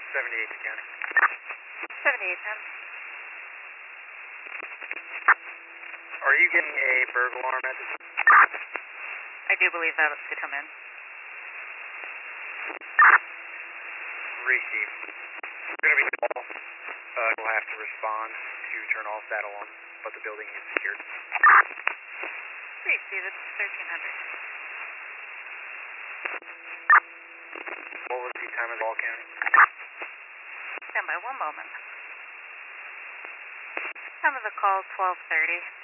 78 to county. 7810. Are you getting a burglar message? I do believe that to come in. Receive. We're going to be all. We'll have to respond to turn all that alarm, but the building is secured. Receive, it's 1300. What was the time of all county? Stand by one moment. Time of the call, 12:30.